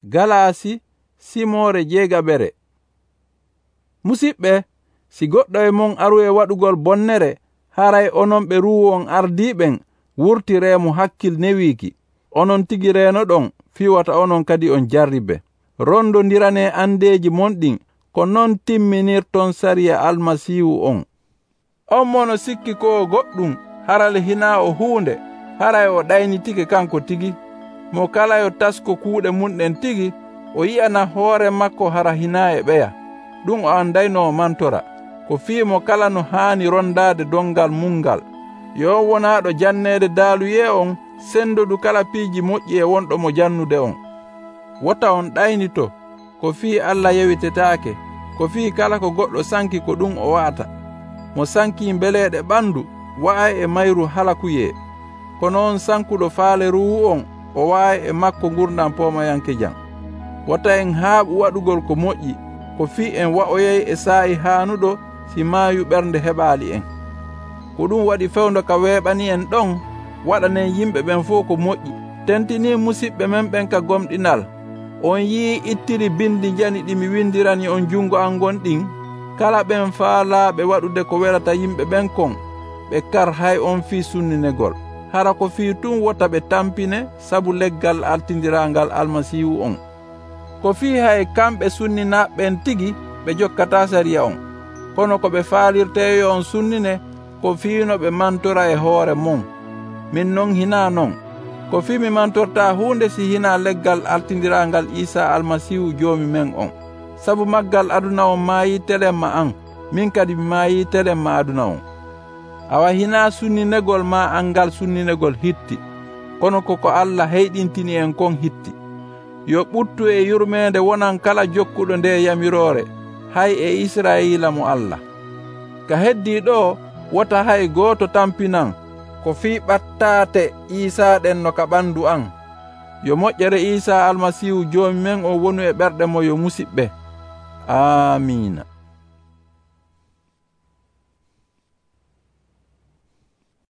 Galasi simore jeegaɓere. Musidɓe, si goɗɗo e mon aru e waɗugol bonnere, haray onon ɓe ruwon ardiɓen wurtiremo hakkil newiki, onon tigi reno ɗon fiwata onon kadi on jarribe. Rondondirane andeji monɗin ko non timminirton sariya almasihu on. On mono sikki ko goɗɗum harale hina o huunde, haray o ɗaynitike kanko tigi. Mo kala yo tasko kuuɗe munɗen tigi, o yi'ana hoore makko hara hina e ɓeya. Ɗum o andayno mantora, ko fiimo kala no haani rondade dongal mungal. Yo wonaɗo jannede daaluye on sendodu kala piiji moƴƴi e wonɗo mo jannude on. Wota on ɗaynito ko fii Allah yewitetaake, ko fii kala ko goɗɗo sanki ko ɗum o wa'ata. Mo sanki beleɗe ɓandu wa'ay e mayru halakuye, kono on sankuɗo faaleru on o wa'ay e makko gurdam pomayanke jam. Wota en haaɓu waɗugol ko moƴƴi, ko fii en wa'oyay e saa'i haanuɗo si maayu ɓernde heɓaali en. Ko ɗum waɗi fewndo ka weeɓani en ɗon, waɗanen yimɓe ɓen fof ko moƴƴi. Tentini musidɓe men ɓen ka gomɗinal. On yii ittiri bindi jani ɗi mi windirani on jungo an gonɗin, kala ɓen faalaaɓe waɗude ko welata yimɓe ɓen kon, ɓe kar hay on fii sunninegol. Hara ko fii tun wota ɓe tampine sabu leggal altindirangal almasihu on. Ko fii hay kamɓe sunninaɓɓen tigi ɓe jokkata sariya on, kono ko ɓe faalirteyo on sunnine ko fiino ɓe mantora e hoore mon. Min non hina non. Ko fii mi mantorta hunde si hina leggal altindirangal Isa almasihu joomi men on. Sabu maggal aduna on maayi telemma an, min kadi mi maayi telemma aduna on. Awa hina sunninegol ma angal sunninegol hitti, kono koko Allah heyɗintini en kon hitti. Yo ɓuttu e yurmede wonan kala jokkuɗo nde yamirore, hay e Israila mo Allah. Ka heddi ɗo wota hay goto tampinan ko fii ɓattate Isa ɗen no ka ɓandu an. Yo moƴƴere Isa almasihu joomi men o wonu e ɓerɗe mo yo musidɓe. Amina.